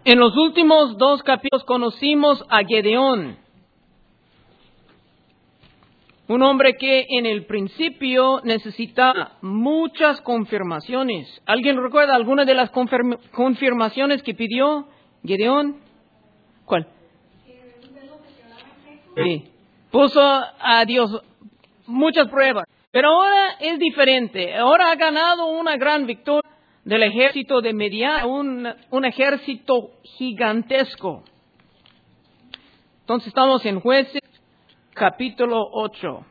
En los últimos 2 capítulos conocimos a Gedeón, un hombre que en el principio necesitaba muchas confirmaciones. ¿Alguien recuerda alguna de las confirmaciones que pidió Gedeón? ¿Cuál? Sí. Puso a Dios muchas pruebas. Pero ahora es diferente. Ahora ha ganado una gran victoria del ejército de Midian, un ejército gigantesco. Entonces estamos en Jueces capítulo 8.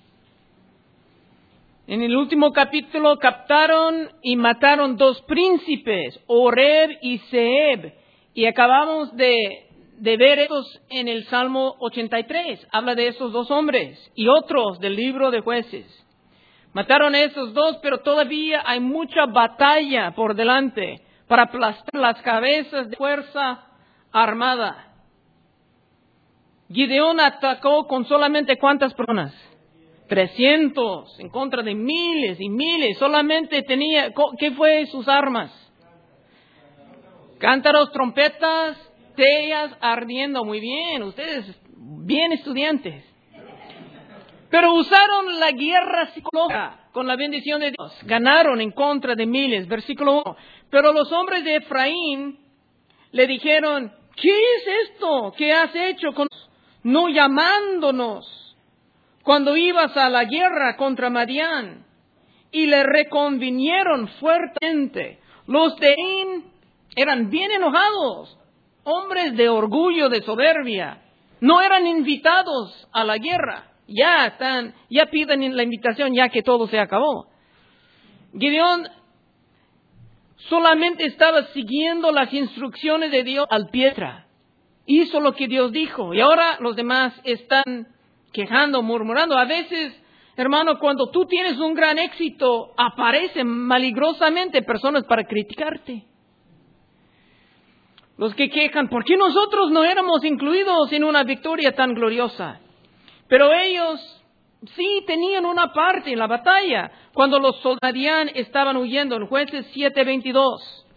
En el último capítulo captaron y mataron 2 príncipes, Oreb y Zeeb. Y acabamos de ver estos en el Salmo 83. Habla de esos 2 hombres y otros del libro de Jueces. Mataron a esos 2, pero todavía hay mucha batalla por delante para aplastar las cabezas de fuerza armada. Gideón atacó con solamente ¿cuántas personas? 300 en contra de miles y miles. Solamente tenía, ¿qué fue sus armas? Cántaros, trompetas, tellas ardiendo. Muy bien, ustedes bien estudiantes. Pero usaron la guerra psicológica con la bendición de Dios. Ganaron en contra de miles. Versículo 1. Pero los hombres de Efraín le dijeron, ¿qué es esto que has hecho con nosotros, no llamándonos cuando ibas a la guerra contra Madián? Y le reconvinieron fuertemente. Los de Efraín eran bien enojados, hombres de orgullo, de soberbia. No eran invitados a la guerra. Ya piden la invitación ya que todo se acabó. Gideón solamente estaba siguiendo las instrucciones de Dios al pie. Hizo lo que Dios dijo. Y ahora los demás están quejando, murmurando. A veces, hermano, cuando tú tienes un gran éxito, aparecen maligrosamente personas para criticarte. Los que quejan, ¿por qué nosotros no éramos incluidos en una victoria tan gloriosa? Pero ellos sí tenían una parte en la batalla cuando los soldados estaban huyendo. En Jueces 7:22.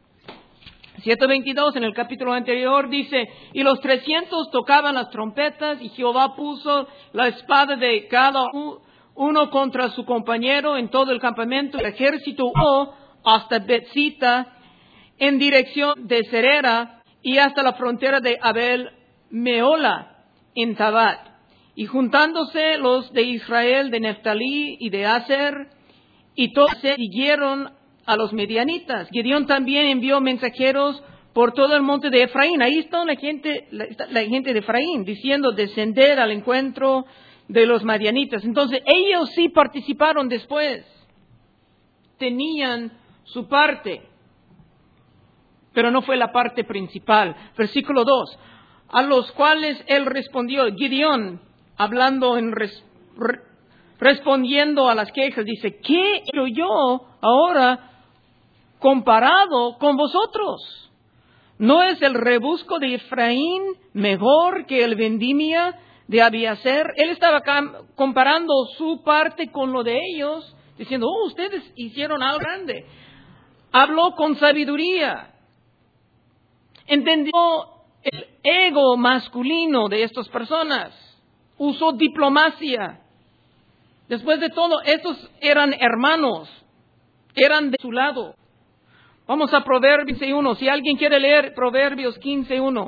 7:22 en el capítulo anterior dice, y los 300 tocaban las trompetas y Jehová puso la espada de cada uno contra su compañero en todo el campamento. El ejército huyó hasta Betzita en dirección de Serera y hasta la frontera de Abel Meola en Tabat. Y juntándose los de Israel, de Neftalí y de Aser, y todos se siguieron a los medianitas. Gedeón también envió mensajeros por todo el monte de Efraín. Ahí está la gente de Efraín, diciendo descender al encuentro de los madianitas. Entonces, ellos sí participaron después. Tenían su parte, pero no fue la parte principal. Versículo 2. A los cuales él respondió, Gedeón, hablando respondiendo a las quejas, dice, ¿qué he hecho yo ahora comparado con vosotros? ¿No es el rebusco de Efraín mejor que el vendimia de Abiezer? Él estaba comparando su parte con lo de ellos, diciendo, ustedes hicieron algo grande. Habló con sabiduría. Entendió el ego masculino de estas personas. Usó diplomacia. Después de todo, estos eran hermanos. Eran de su lado. Vamos a Proverbios 15:1. Si alguien quiere leer Proverbios 15:1.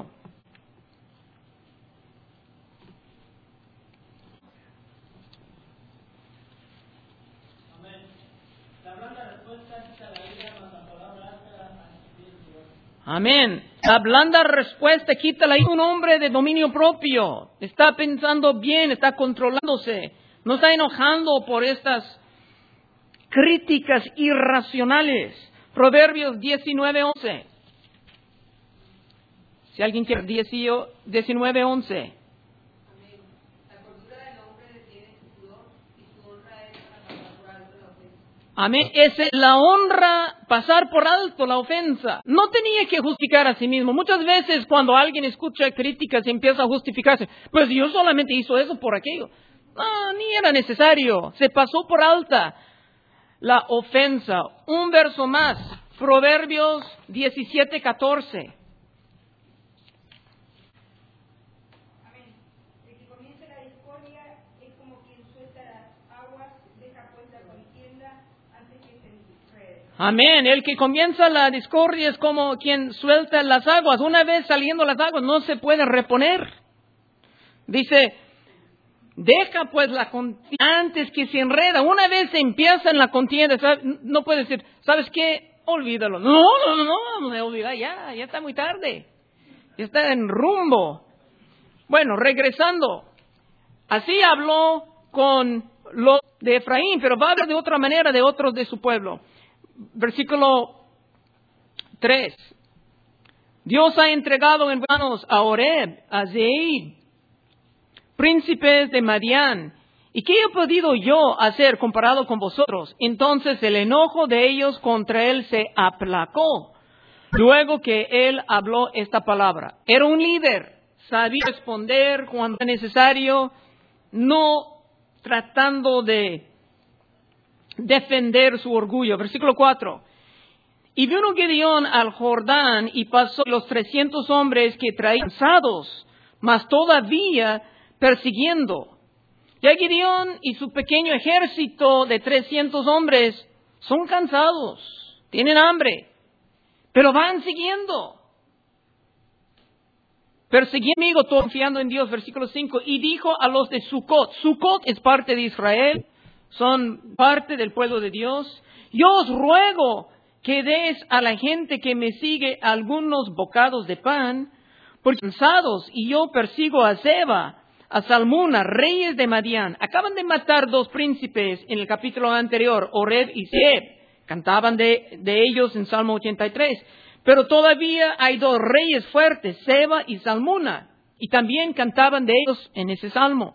Amén. La blanda respuesta quita un hombre de dominio propio. Está pensando bien, está controlándose. No está enojando por estas críticas irracionales. Proverbios 19:11. Si alguien quiere 19:11. Amén. Es la honra pasar por alto la ofensa. No tenía que justificar a sí mismo. Muchas veces cuando alguien escucha críticas y empieza a justificarse, pues yo solamente hizo eso por aquello. No, ni era necesario. Se pasó por alta la ofensa. Un verso más. Proverbios 17:14. Amén. El que comienza la discordia es como quien suelta las aguas. Una vez saliendo las aguas no se puede reponer. Dice, deja pues la contienda antes que se enreda. Una vez se empieza en la contienda, ¿sabes? No puede decir, ¿sabes qué? Olvídalo. No, vamos a olvidar, ya está muy tarde. Ya está en rumbo. Bueno, regresando. Así habló con los de Efraín, pero va a hablar de otra manera de otros de su pueblo. Versículo 3. Dios ha entregado en manos a Oreb, a Zeeb, príncipes de Madián. ¿Y qué he podido yo hacer comparado con vosotros? Entonces el enojo de ellos contra él se aplacó. Luego que él habló esta palabra. Era un líder, sabía responder cuando era necesario, no tratando de defender su orgullo. Versículo 4. Y vino Gedeón al Jordán y pasó los 300 hombres que traían cansados, mas todavía persiguiendo. Ya Gedeón y su pequeño ejército de 300 hombres son cansados, tienen hambre, pero van siguiendo. Persiguiendo amigo, todo confiando en Dios. Versículo 5. Y dijo a los de Sucot. Sucot es parte de Israel, son parte del pueblo de Dios. Yo os ruego que des a la gente que me sigue algunos bocados de pan, porque cansados, y yo persigo a Zeba, a Salmuna, reyes de Madián. Acaban de matar 2 príncipes en el capítulo anterior, Oreb y Zeeb. Cantaban de ellos en Salmo 83. Pero todavía hay 2 reyes fuertes, Zeba y Salmuna. Y también cantaban de ellos en ese salmo.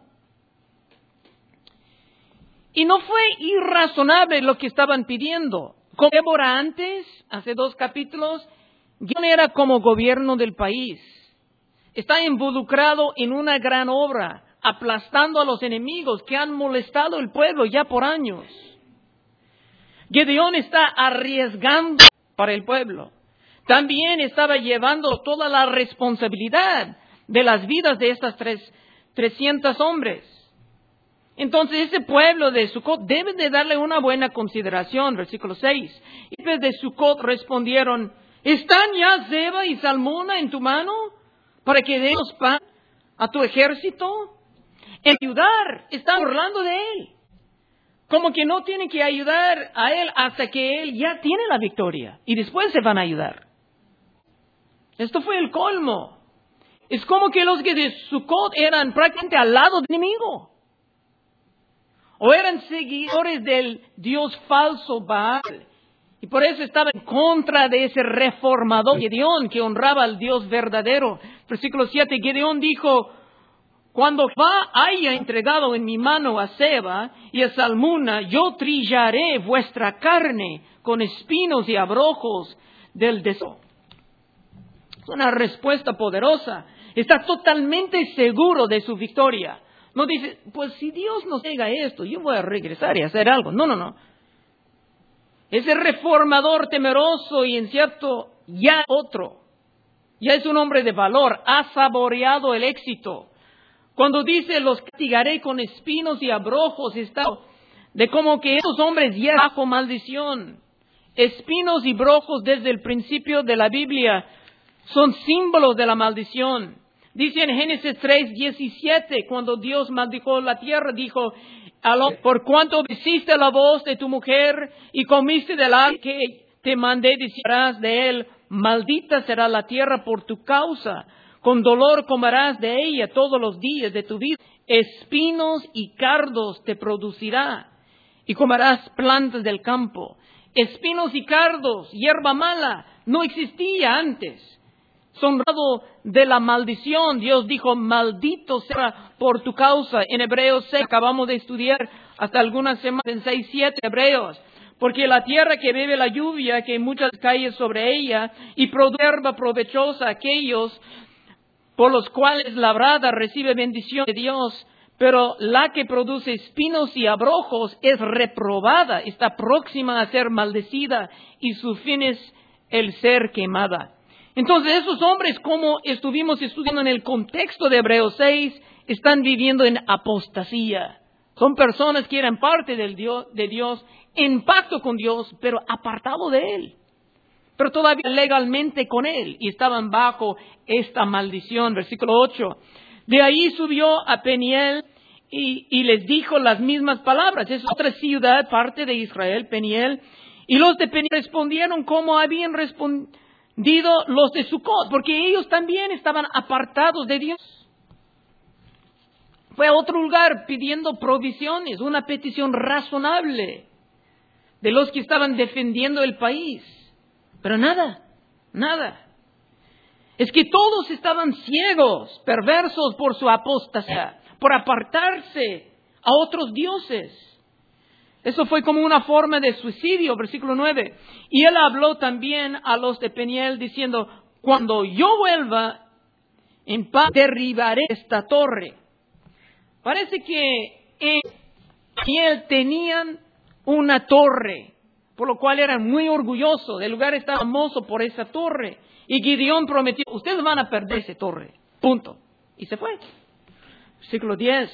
Y no fue irrazonable lo que estaban pidiendo. Como Débora antes, hace 2 capítulos, Gedeón era como gobierno del país. Está involucrado en una gran obra, aplastando a los enemigos que han molestado el pueblo ya por años. Gedeón está arriesgando para el pueblo. También estaba llevando toda la responsabilidad de las vidas de estas 300 hombres. Entonces ese pueblo de Sucot debe de darle una buena consideración. Versículo 6. Y los de Sucot respondieron, ¿están ya Zeba y Salmuna en tu mano para que demos pan a tu ejército? En ayudar, están burlando de él. Como que no tienen que ayudar a él hasta que él ya tiene la victoria. Y después se van a ayudar. Esto fue el colmo. Es como que los que de Sucot eran prácticamente al lado del enemigo. O eran seguidores del Dios falso Baal. Y por eso estaban en contra de ese reformador Gedeón que honraba al Dios verdadero. Versículo 7, Gedeón dijo, cuando Jehová haya entregado en mi mano a Zeba y a Salmuna, yo trillaré vuestra carne con espinos y abrojos del desierto. Es una respuesta poderosa. Está totalmente seguro de su victoria. No dice, pues si Dios nos diga esto, yo voy a regresar y hacer algo. No. Ese reformador temeroso y incierto, ya otro. Ya es un hombre de valor, ha saboreado el éxito. Cuando dice, los castigaré con espinos y abrojos, está de como que esos hombres ya bajo maldición. Espinos y brojos desde el principio de la Biblia son símbolos de la maldición. Dice en Génesis 3:17, cuando Dios maldijo la tierra, dijo, por cuanto obedeciste la voz de tu mujer y comiste del árbol que te mandé, decirás de él, maldita será la tierra por tu causa, con dolor comerás de ella todos los días de tu vida, espinos y cardos te producirá, y comerás plantas del campo. Espinos y cardos, hierba mala, no existía antes. Sonrado de la maldición, Dios dijo, maldito sea por tu causa. En Hebreos 6, acabamos de estudiar hasta algunas semanas, en 6-7 Hebreos. Porque la tierra que bebe la lluvia, que muchas cae sobre ella, y produce hierba provechosa aquellos por los cuales labrada recibe bendición de Dios. Pero la que produce espinos y abrojos es reprobada, está próxima a ser maldecida, y su fin es el ser quemada. Entonces esos hombres, como estuvimos estudiando en el contexto de Hebreos 6, están viviendo en apostasía. Son personas que eran parte de Dios en pacto con Dios, pero apartado de Él. Pero todavía legalmente con Él, y estaban bajo esta maldición. Versículo 8. De ahí subió a Peniel y les dijo las mismas palabras. Es otra ciudad, parte de Israel, Peniel. Y los de Peniel respondieron como habían respondido los de Sucot, porque ellos también estaban apartados de Dios. Fue a otro lugar pidiendo provisiones, una petición razonable de los que estaban defendiendo el país. Pero nada. Es que todos estaban ciegos, perversos por su apostasía, por apartarse a otros dioses. Eso fue como una forma de suicidio, versículo 9. Y él habló también a los de Peniel diciendo, cuando yo vuelva en paz derribaré esta torre. Parece que en Peniel tenían una torre, por lo cual eran muy orgullosos. El lugar estaba famoso por esa torre. Y Gideón prometió, ustedes van a perder esa torre. Punto. Y se fue. Versículo 10.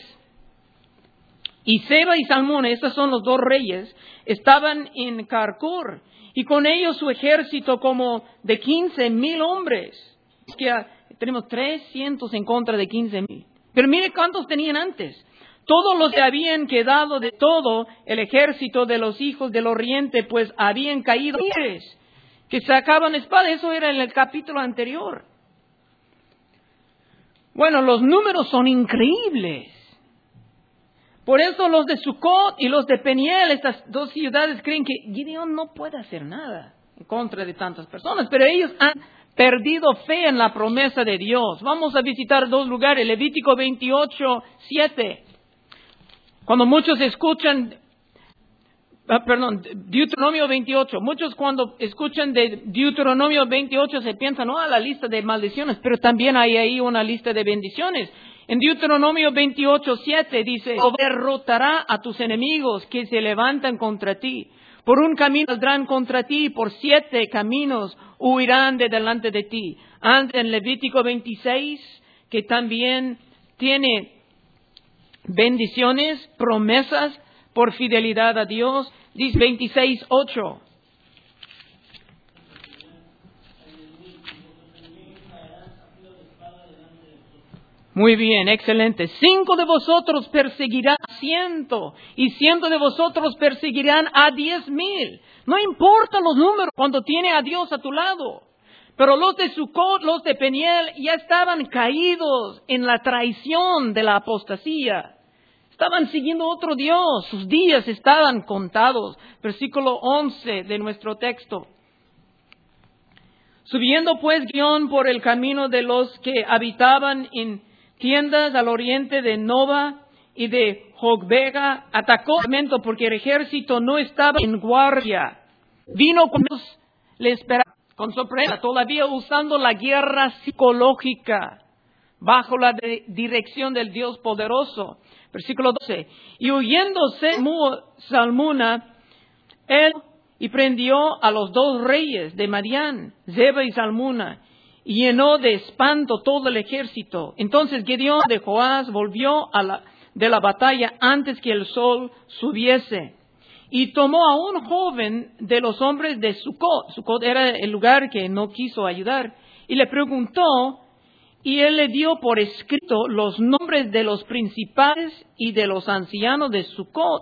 Y Seba y Salmona, estos son los dos reyes, estaban en Carcor. Y con ellos su ejército como de 15,000 hombres. Es que tenemos 300 en contra de 15,000. Pero mire cuántos tenían antes. Todos los que habían quedado de todo el ejército de los hijos del oriente, pues habían caído que sacaban espada. Eso era en el capítulo anterior. Bueno, los números son increíbles. Por eso los de Sucot y los de Peniel, estas dos ciudades, creen que Gideón no puede hacer nada en contra de tantas personas. Pero ellos han perdido fe en la promesa de Dios. Vamos a visitar dos lugares. Levítico 28:7. Cuando muchos escuchan, Deuteronomio 28. Muchos cuando escuchan de Deuteronomio 28 se piensan, la lista de maldiciones, pero también hay ahí una lista de bendiciones. En Deuteronomio 28:7 dice, derrotará a tus enemigos que se levantan contra ti. Por un camino saldrán contra ti, por 7 caminos huirán de delante de ti. Antes en Levítico 26, que también tiene bendiciones, promesas por fidelidad a Dios. Dice 26:8. Muy bien, excelente. 5 de vosotros perseguirán a 100, y 100 de vosotros perseguirán a 10,000. No importan los números cuando tiene a Dios a tu lado. Pero los de Sucot, los de Peniel, ya estaban caídos en la traición de la apostasía. Estaban siguiendo otro Dios. Sus días estaban contados. Versículo 11 de nuestro texto. Subiendo pues Gideón por el camino de los que habitaban en tiendas al oriente de Nova y de Jogbega, atacó el momento porque el ejército no estaba en guardia. Vino con Dios, le esperaba con sorpresa, todavía usando la guerra psicológica, bajo la dirección del Dios poderoso. Versículo 12. Y huyéndose Salmuna, él y prendió a los 2 reyes de Madián, Zeba y Salmuna, y llenó de espanto todo el ejército. Entonces Gideón de Joás volvió de la batalla antes que el sol subiese, y tomó a un joven de los hombres de Sucot. Sucot era el lugar que no quiso ayudar, y le preguntó, y él le dio por escrito los nombres de los principales y de los ancianos de Sucot,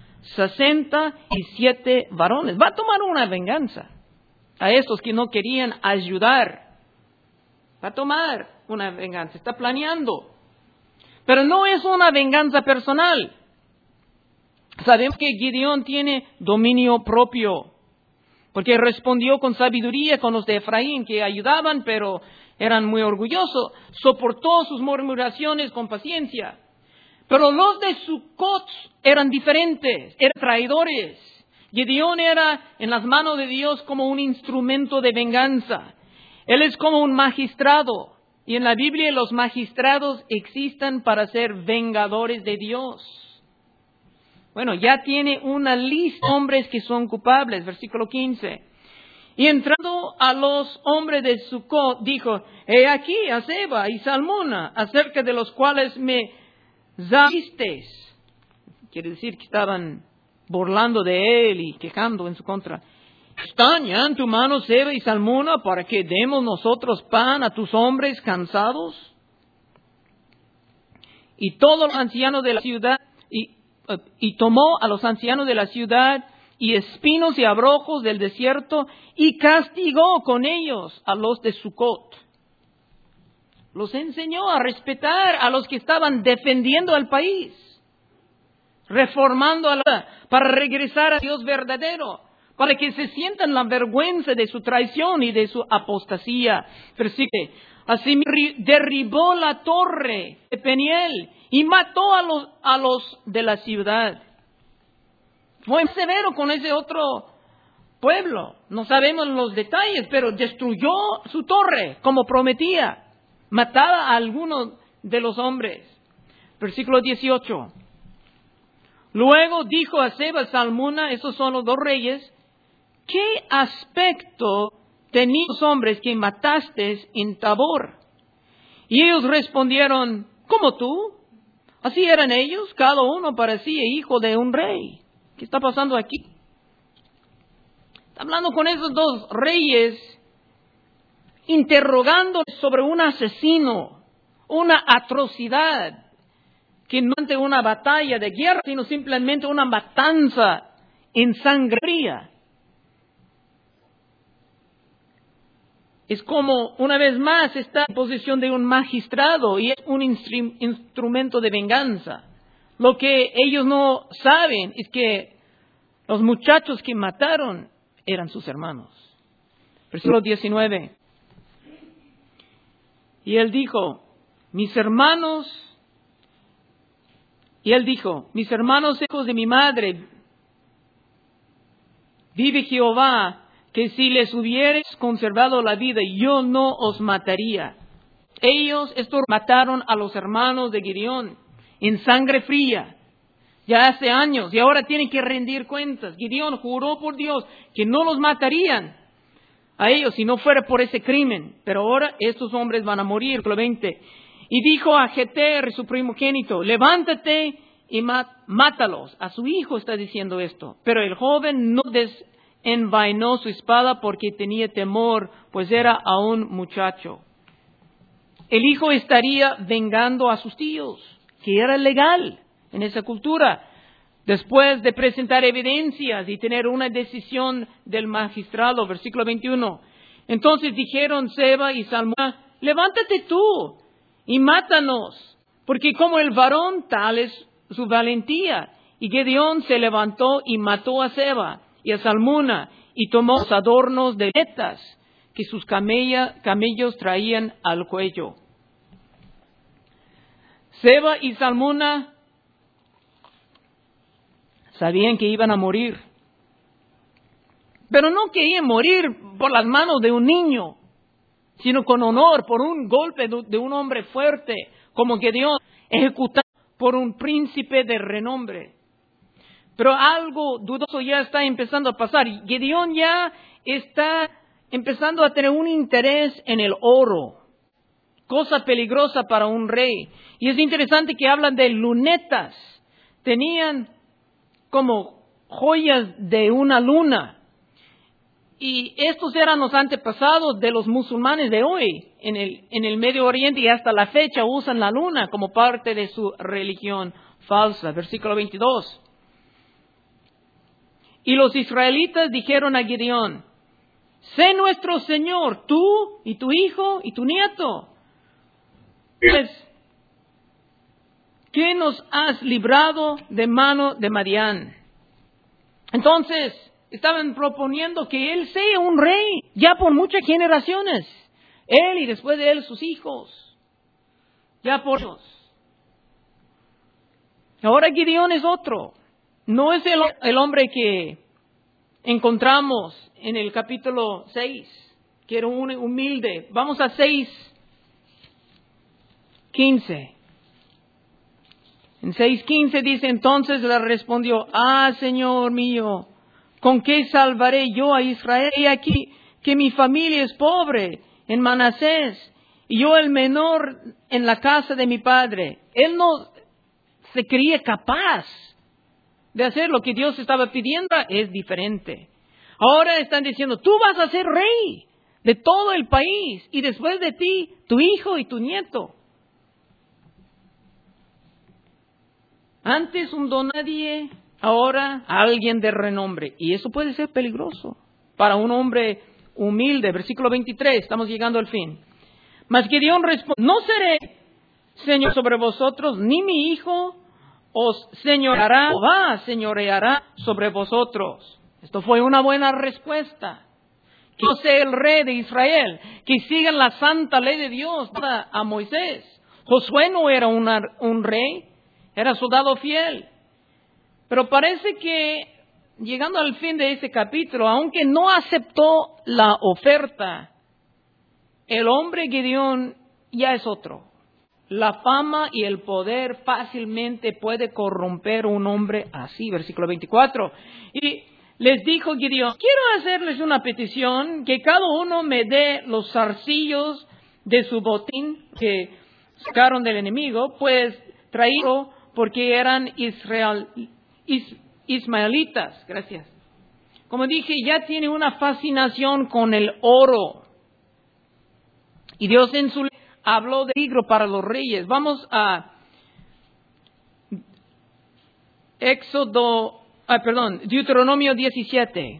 67 varones. Va a tomar una venganza a estos que no querían ayudar. Va a tomar una venganza, está planeando. Pero no es una venganza personal. Sabemos que Gideón tiene dominio propio, porque respondió con sabiduría con los de Efraín que ayudaban, pero eran muy orgullosos. Soportó sus murmuraciones con paciencia. Pero los de Sucot eran diferentes, eran traidores. Gideón era en las manos de Dios como un instrumento de venganza. Él es como un magistrado. Y en la Biblia los magistrados existen para ser vengadores de Dios. Bueno, ya tiene una lista de hombres que son culpables. Versículo 15. Y entrando a los hombres de Sucot, dijo, he aquí a Seba y Salmuna, acerca de los cuales me zahisteis. Quiere decir que estaban burlando de él y quejando en su contra. ¿Están ya en tu mano Seba y Salmuna para que demos nosotros pan a tus hombres cansados? Y todos los ancianos de la ciudad, y tomó a los ancianos de la ciudad y espinos y abrojos del desierto y castigó con ellos a los de Sucot. Los enseñó a respetar a los que estaban defendiendo al país, reformando para regresar a Dios verdadero, para que se sientan la vergüenza de su traición y de su apostasía. Versículo. Así derribó la torre de Peniel y mató a los de la ciudad. Fue severo con ese otro pueblo. No sabemos los detalles, pero destruyó su torre como prometía. Mataba a algunos de los hombres. Versículo 18. Luego dijo a Seba y Salmuna, esos son los dos reyes, ¿qué aspecto tenían los hombres que mataste en Tabor? Y ellos respondieron, ¿como tú? Así eran ellos, cada uno parecía hijo de un rey. ¿Qué está pasando aquí? Está hablando con esos dos reyes, interrogando sobre un asesino, una atrocidad, que no es una batalla de guerra, sino simplemente una matanza en sangre fría. Es como, una vez más, está en posición de un magistrado y es un instrumento de venganza. Lo que ellos no saben es que los muchachos que mataron eran sus hermanos. Versículo 19. Y él dijo, mis hermanos, hijos de mi madre, vive Jehová, que si les hubierais conservado la vida, yo no os mataría. Estos mataron a los hermanos de Gideón en sangre fría, ya hace años, y ahora tienen que rendir cuentas. Gideón juró por Dios que no los matarían a ellos si no fuera por ese crimen, pero ahora estos hombres van a morir. Versículo 20. Y dijo a Jeter, su primogénito, levántate y mátalos. A su hijo está diciendo esto, pero el joven no desenvainó su espada porque tenía temor, pues era aún muchacho. El hijo estaría vengando a sus tíos, que era legal en esa cultura, después de presentar evidencias y tener una decisión del magistrado. Versículo 21. Entonces dijeron Seba y Salmuna, levántate tú y mátanos, porque como el varón tal es su valentía. Y Gedeón se levantó y mató a Seba y a Salmuna y tomó los adornos de vetas que sus camellos traían al cuello. Seba y Salmuna sabían que iban a morir, pero no querían morir por las manos de un niño, sino con honor, por un golpe de un hombre fuerte, como Gedeón, ejecutado por un príncipe de renombre. Pero algo dudoso ya está empezando a pasar. Gedeón ya está empezando a tener un interés en el oro, cosa peligrosa para un rey. Y es interesante que hablan de lunetas. Tenían como joyas de una luna. Y estos eran los antepasados de los musulmanes de hoy. En el Medio Oriente y hasta la fecha usan la luna como parte de su religión falsa. Versículo 22. Y los israelitas dijeron a Gedeón, sé nuestro Señor, tú y tu hijo y tu nieto. Pues, ¿qué nos has librado de mano de Madián? Entonces, estaban proponiendo que él sea un rey, ya por muchas generaciones. Él y después de él sus hijos. Ya por ellos. Ahora Gedeón es otro. No es el hombre que encontramos en el capítulo 6, que era un humilde. Vamos a 6:15. En 6:15 dice, entonces le respondió, Señor mío, ¿con qué salvaré yo a Israel? He aquí que mi familia es pobre en Manasés, y yo el menor en la casa de mi padre. Él no se creía capaz de hacer lo que Dios estaba pidiendo es diferente. Ahora están diciendo, tú vas a ser rey de todo el país y después de ti, tu hijo y tu nieto. Antes un don nadie, ahora alguien de renombre. Y eso puede ser peligroso para un hombre humilde. Versículo 23, estamos llegando al fin. Mas Gedeón respondió, no seré señor sobre vosotros, ni mi hijo os señoreará, o va a señoreará sobre vosotros. Esto fue una buena respuesta. Que yo sea el rey de Israel, que sigan la santa ley de Dios a Moisés. Josué no era un rey, era soldado fiel. Pero parece que, llegando al fin de ese capítulo, aunque no aceptó la oferta, el hombre Gedeón ya es otro. La fama y el poder fácilmente puede corromper a un hombre así. Versículo 24. Y les dijo Gedeón, quiero hacerles una petición, que cada uno me dé los zarcillos de su botín que sacaron del enemigo, pues traído porque eran ismaelitas. Gracias. Como dije, ya tiene una fascinación con el oro. Y Dios en su ley habló de peligro para los reyes. Vamos a Deuteronomio 17.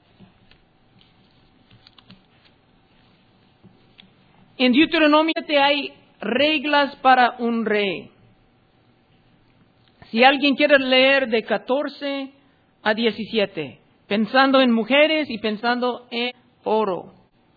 En Deuteronomio hay reglas para un rey. Si alguien quiere leer de 14 a 17, pensando en mujeres y pensando en oro.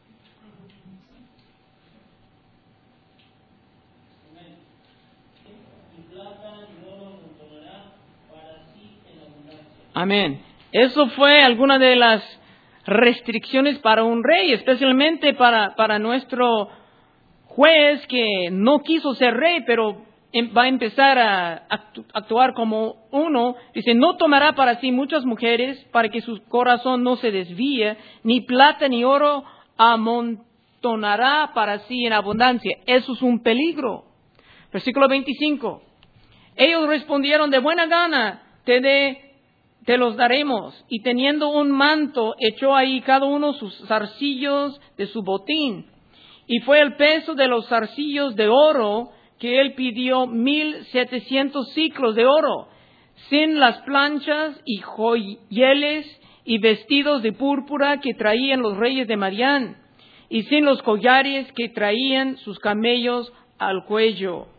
Amén. Eso fue alguna de las restricciones para un rey, especialmente para nuestro juez que no quiso ser rey, pero va a empezar a actuar como uno. Dice, no tomará para sí muchas mujeres para que su corazón no se desvíe, ni plata ni oro amontonará para sí en abundancia. Eso es un peligro. Versículo 25. Ellos respondieron, de buena gana te los daremos. Y teniendo un manto, echó ahí cada uno sus zarcillos de su botín. Y fue el peso de los zarcillos de oro que él pidió 1,700 ciclos de oro, sin las planchas y joyeles y vestidos de púrpura que traían los reyes de Madián, y sin los collares que traían sus camellos al cuello.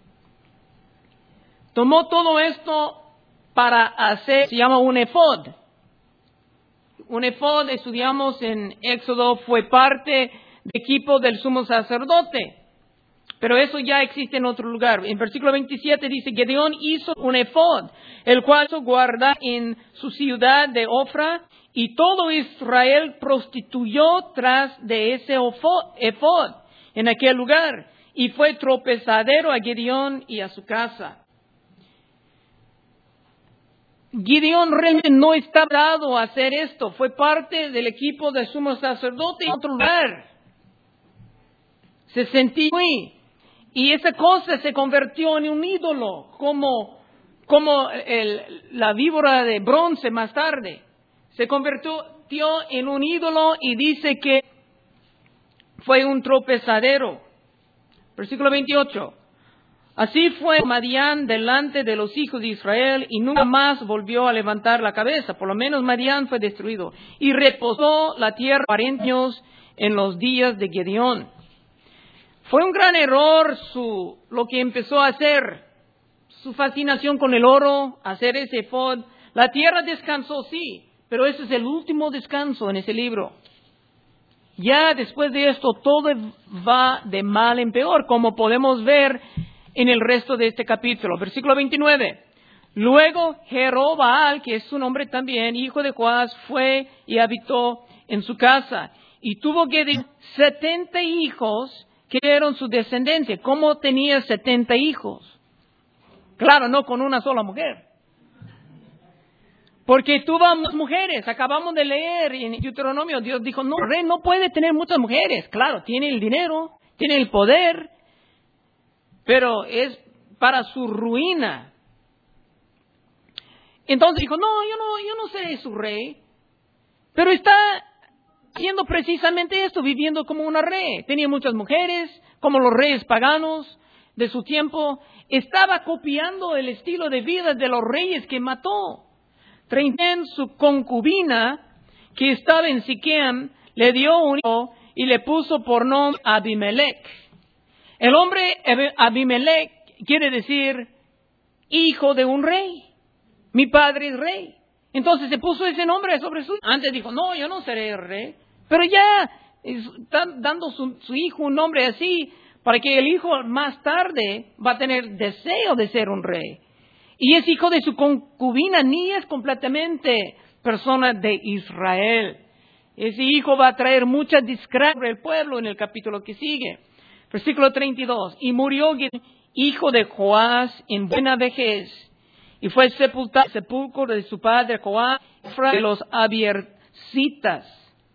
Tomó todo esto para hacer, se llama un efod. Un efod, estudiamos en Éxodo, fue parte del equipo del sumo sacerdote. Pero eso ya existe en otro lugar. En versículo 27 dice, Gedeón hizo un efod, el cual guarda en su ciudad de Ofra, y todo Israel prostituyó tras de ese efod en aquel lugar, y fue tropezadero a Gedeón y a su casa. Gedeón realmente no estaba dado a hacer esto. Fue parte del equipo del sumo sacerdote en otro lugar. Se sentía muy. Y esa cosa se convirtió en un ídolo, como la víbora de bronce más tarde. Se convirtió en un ídolo y dice que fue un tropezadero. Versículo 28. Así fue Madián delante de los hijos de Israel y nunca más volvió a levantar la cabeza. Por lo menos Madián fue destruido. Y reposó la tierra 40 años en los días de Gedeón. Fue un gran error lo que empezó a hacer. Su fascinación con el oro, hacer ese efod. La tierra descansó, sí, pero ese es el último descanso en ese libro. Ya después de esto todo va de mal en peor, como podemos ver en el resto de este capítulo. Versículo 29. Luego Jerobaal, que es su nombre también, hijo de Joás, fue y habitó en su casa. Y tuvo Gedeón 70 hijos que eran su descendencia. ¿Cómo tenía 70 hijos? Claro, no con una sola mujer. Porque tuvo mujeres. Acabamos de leer en Deuteronomio, Dios dijo, no, el rey no puede tener muchas mujeres. Claro, tiene el dinero, tiene el poder, pero es para su ruina. Entonces dijo, yo no seré su rey. Pero está haciendo precisamente esto, viviendo como una rey. Tenía muchas mujeres, como los reyes paganos de su tiempo. Estaba copiando el estilo de vida de los reyes que mató. En su concubina, que estaba en Siquem, le dio un hijo y le puso por nombre Abimelech. El nombre Abimelech quiere decir hijo de un rey. Mi padre es rey. Entonces se puso ese nombre sobre su... Antes dijo, yo no seré rey. Pero ya está dando su hijo un nombre así para que el hijo más tarde va a tener deseo de ser un rey. Y es hijo de su concubina, ni es completamente persona de Israel. Ese hijo va a traer mucha discrepancia sobre el pueblo en el capítulo que sigue. Versículo 32. Y murió hijo de Joás en buena vejez, y fue sepultado en el sepulcro de su padre Joás, de los Abiercitas.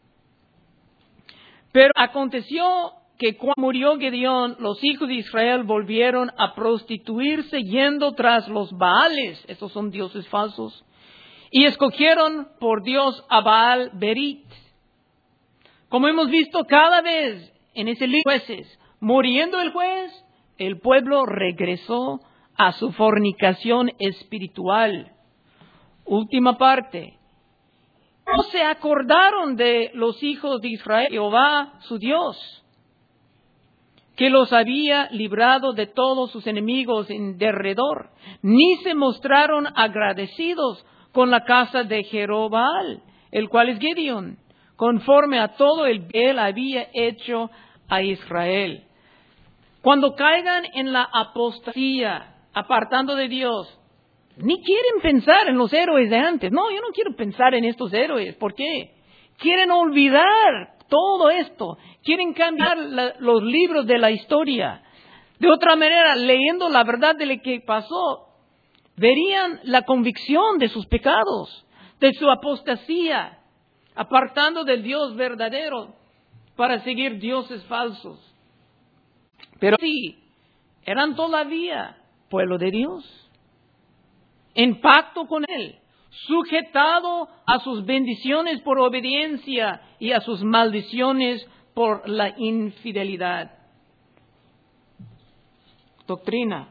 Pero aconteció que cuando murió Gedeón, los hijos de Israel volvieron a prostituirse yendo tras los Baales, estos son dioses falsos, y escogieron por Dios a Baal Berit. Como hemos visto cada vez en ese libro de Jueces, muriendo el juez, el pueblo regresó a su fornicación espiritual. Última parte. No se acordaron de los hijos de Israel, Jehová su Dios, que los había librado de todos sus enemigos en derredor, ni se mostraron agradecidos con la casa de Jerobbaal, el cual es Gedeón, conforme a todo el que él había hecho a Israel. Cuando caigan en la apostasía, apartando de Dios, ni quieren pensar en los héroes de antes. No, yo no quiero pensar en estos héroes. ¿Por qué? Quieren olvidar todo esto. Quieren cambiar los libros de la historia. De otra manera, leyendo la verdad de lo que pasó, verían la convicción de sus pecados, de su apostasía, apartando del Dios verdadero para seguir dioses falsos. Pero sí, eran todavía pueblo de Dios, en pacto con Él, sujetado a sus bendiciones por obediencia y a sus maldiciones por la infidelidad. Doctrina.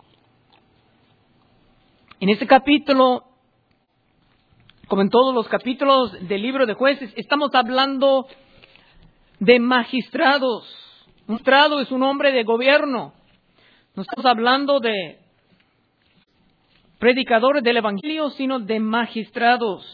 En este capítulo, como en todos los capítulos del libro de Jueces, estamos hablando de magistrados. Un magistrado es un hombre de gobierno. No estamos hablando de predicadores del evangelio, sino de magistrados.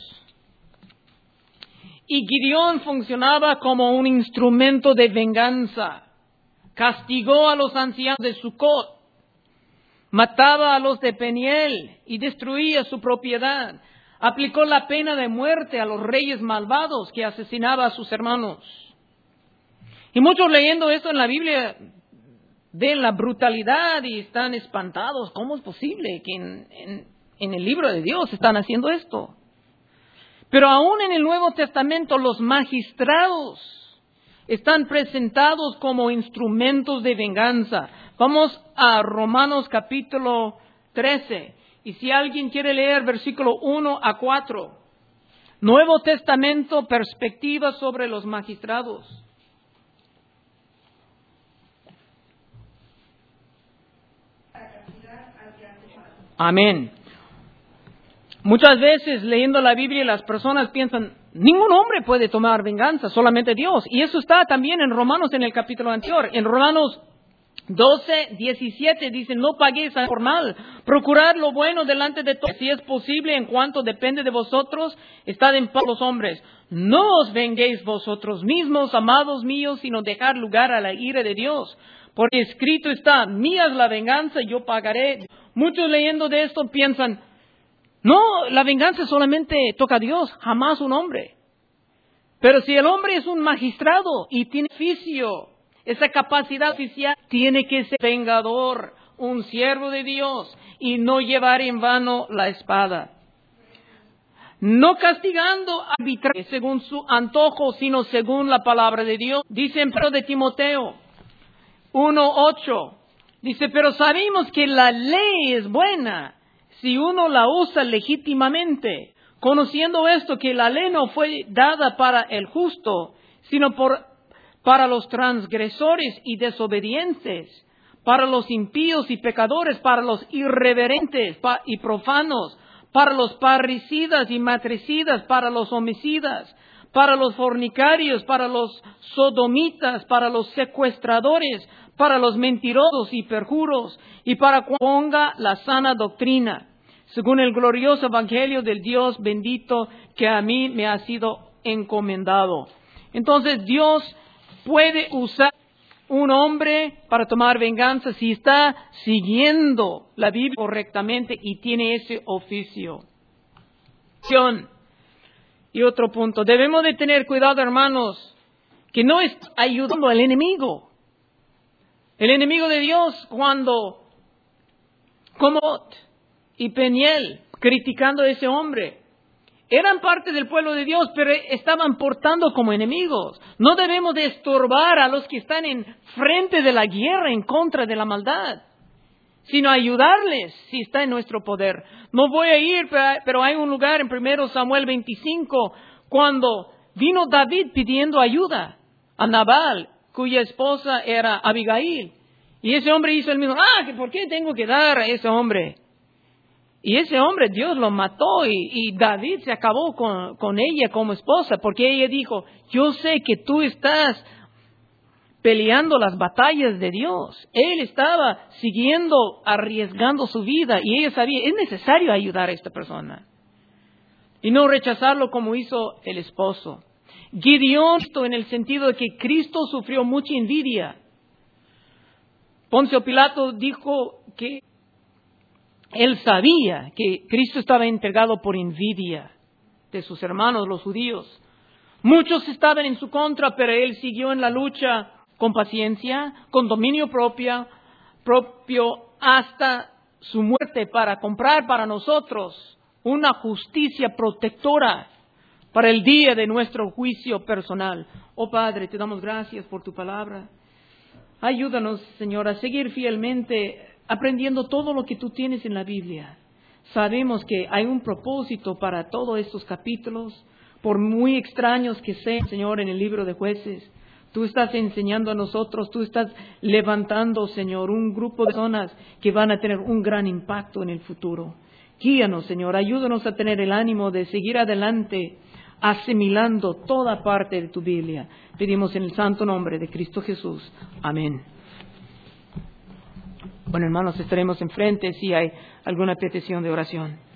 Y Gideón funcionaba como un instrumento de venganza. Castigó a los ancianos de Sucot, mataba a los de Peniel y destruía su propiedad. Aplicó la pena de muerte a los reyes malvados que asesinaba a sus hermanos. Y muchos leyendo esto en la Biblia ven la brutalidad y están espantados. ¿Cómo es posible que en el libro de Dios están haciendo esto? Pero aún en el Nuevo Testamento los magistrados están presentados como instrumentos de venganza. Vamos a Romanos capítulo 13. Y si alguien quiere leer versículo 1 a 4. Nuevo Testamento, perspectiva sobre los magistrados. Amén. Muchas veces leyendo la Biblia las personas piensan, ningún hombre puede tomar venganza, solamente Dios. Y eso está también en Romanos en el capítulo anterior. En Romanos 12, 17 dice, no paguéis por mal, procurad lo bueno delante de todos. Si es posible, en cuanto depende de vosotros, estad en paz los hombres. No os venguéis vosotros mismos, amados míos, sino dejar lugar a la ira de Dios. Porque escrito está, mía es la venganza, yo pagaré. Muchos leyendo de esto piensan, no, la venganza solamente toca a Dios, jamás un hombre. Pero si el hombre es un magistrado y tiene oficio, esa capacidad oficial, tiene que ser vengador, un siervo de Dios y no llevar en vano la espada. No castigando arbitrariamente según su antojo, sino según la palabra de Dios. Dice en 1 de Timoteo 1:8, dice, pero sabemos que la ley es buena si uno la usa legítimamente, conociendo esto, que la ley no fue dada para el justo, sino para los transgresores y desobedientes, para los impíos y pecadores, para los irreverentes y profanos, para los parricidas y matricidas, para los homicidas, para los fornicarios, para los sodomitas, para los secuestradores, para los mentirosos y perjuros, y para que ponga la sana doctrina, según el glorioso evangelio del Dios bendito que a mí me ha sido encomendado. Entonces Dios puede usar un hombre para tomar venganza si está siguiendo la Biblia correctamente y tiene ese oficio. Y otro punto, debemos de tener cuidado, hermanos, que no es ayudando al enemigo. El enemigo de Dios, cuando, como y Peniel, criticando a ese hombre, eran parte del pueblo de Dios, pero estaban portando como enemigos. No debemos de estorbar a los que están en frente de la guerra en contra de la maldad, sino ayudarles si está en nuestro poder. No voy a ir, pero hay un lugar en 1 Samuel 25, cuando vino David pidiendo ayuda a Nabal, cuya esposa era Abigail. Y ese hombre hizo el mismo, ¿por qué tengo que dar a ese hombre? Y ese hombre Dios lo mató y David se acabó con ella como esposa, porque ella dijo, yo sé que tú estás peleando las batallas de Dios. Él estaba arriesgando su vida y ella sabía, es necesario ayudar a esta persona. Y no rechazarlo como hizo el esposo. Gideón, en el sentido de que Cristo sufrió mucha envidia. Poncio Pilato dijo que él sabía que Cristo estaba entregado por envidia de sus hermanos, los judíos. Muchos estaban en su contra, pero él siguió en la lucha con paciencia, con dominio propio, hasta su muerte para comprar para nosotros una justicia protectora para el día de nuestro juicio personal. Oh Padre, te damos gracias por tu palabra. Ayúdanos, Señor, a seguir fielmente aprendiendo todo lo que tú tienes en la Biblia. Sabemos que hay un propósito para todos estos capítulos, por muy extraños que sean, Señor, en el libro de Jueces. Tú estás enseñando a nosotros, tú estás levantando, Señor, un grupo de personas que van a tener un gran impacto en el futuro. Guíanos, Señor, ayúdanos a tener el ánimo de seguir adelante, asimilando toda parte de tu Biblia. Pedimos en el santo nombre de Cristo Jesús. Amén. Bueno, hermanos, estaremos enfrente si hay alguna petición de oración.